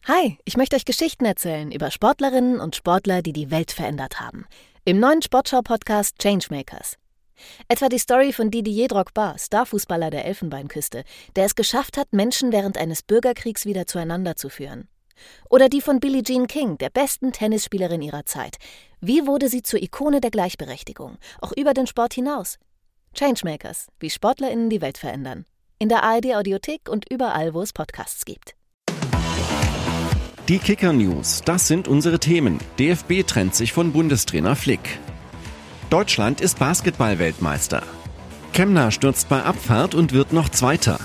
Hi, ich möchte euch Geschichten erzählen über Sportlerinnen und Sportler, die die Welt verändert haben. Im neuen Sportschau-Podcast Changemakers. Etwa die Story von Didier Drogba, Starfußballer der Elfenbeinküste, der es geschafft hat, Menschen während eines Bürgerkriegs wieder zueinander zu führen. Oder die von Billie Jean King, der besten Tennisspielerin ihrer Zeit. Wie wurde sie zur Ikone der Gleichberechtigung, auch über den Sport hinaus? Changemakers, wie SportlerInnen die Welt verändern. In der ARD-Audiothek und überall, wo es Podcasts gibt. Die Kicker-News, das sind unsere Themen. DFB trennt sich von Bundestrainer Flick. Deutschland ist Basketball-Weltmeister. Kemna stürzt bei Abfahrt und wird noch Zweiter.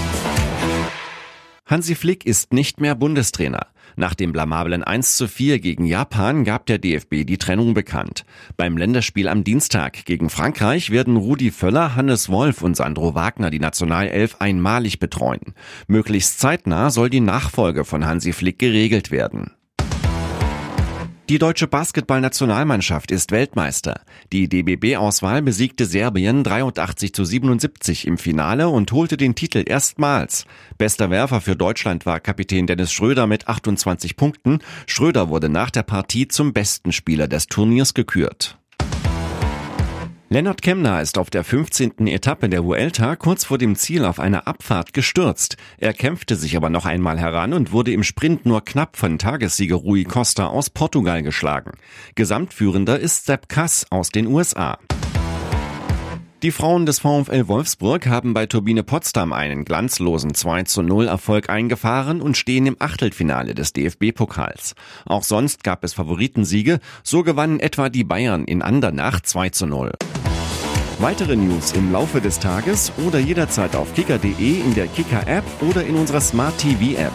Hansi Flick ist nicht mehr Bundestrainer. Nach dem blamablen 1:4 gegen Japan gab der DFB die Trennung bekannt. Beim Länderspiel am Dienstag gegen Frankreich werden Rudi Völler, Hannes Wolf und Sandro Wagner die Nationalelf einmalig betreuen. Möglichst zeitnah soll die Nachfolge von Hansi Flick geregelt werden. Die deutsche Basketball-Nationalmannschaft ist Weltmeister. Die DBB-Auswahl besiegte Serbien 83:77 im Finale und holte den Titel erstmals. Bester Werfer für Deutschland war Kapitän Dennis Schröder mit 28 Punkten. Schröder wurde nach der Partie zum besten Spieler des Turniers gekürt. Lennart Kemna ist auf der 15. Etappe der Vuelta kurz vor dem Ziel auf einer Abfahrt gestürzt. Er kämpfte sich aber noch einmal heran und wurde im Sprint nur knapp von Tagessieger Rui Costa aus Portugal geschlagen. Gesamtführender ist Sepp Kuss aus den USA. Die Frauen des VfL Wolfsburg haben bei Turbine Potsdam einen glanzlosen 2:0 Erfolg eingefahren und stehen im Achtelfinale des DFB-Pokals. Auch sonst gab es Favoritensiege, so gewannen etwa die Bayern in Andernach 2:0. Weitere News im Laufe des Tages oder jederzeit auf kicker.de, in der Kicker-App oder in unserer Smart-TV-App.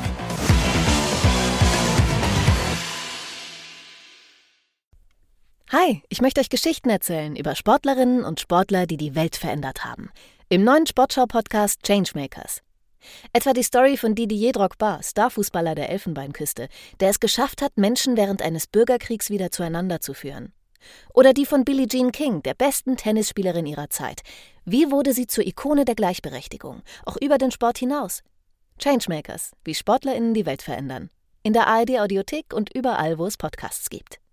Hi, ich möchte euch Geschichten erzählen über Sportlerinnen und Sportler, die die Welt verändert haben. Im neuen Sportschau-Podcast Changemakers. Etwa die Story von Didier Drogba, Starfußballer der Elfenbeinküste, der es geschafft hat, Menschen während eines Bürgerkriegs wieder zueinander zu führen. Oder die von Billie Jean King, der besten Tennisspielerin ihrer Zeit. Wie wurde sie zur Ikone der Gleichberechtigung, auch über den Sport hinaus? Changemakers, wie SportlerInnen die Welt verändern. In der ARD-Audiothek und überall, wo es Podcasts gibt.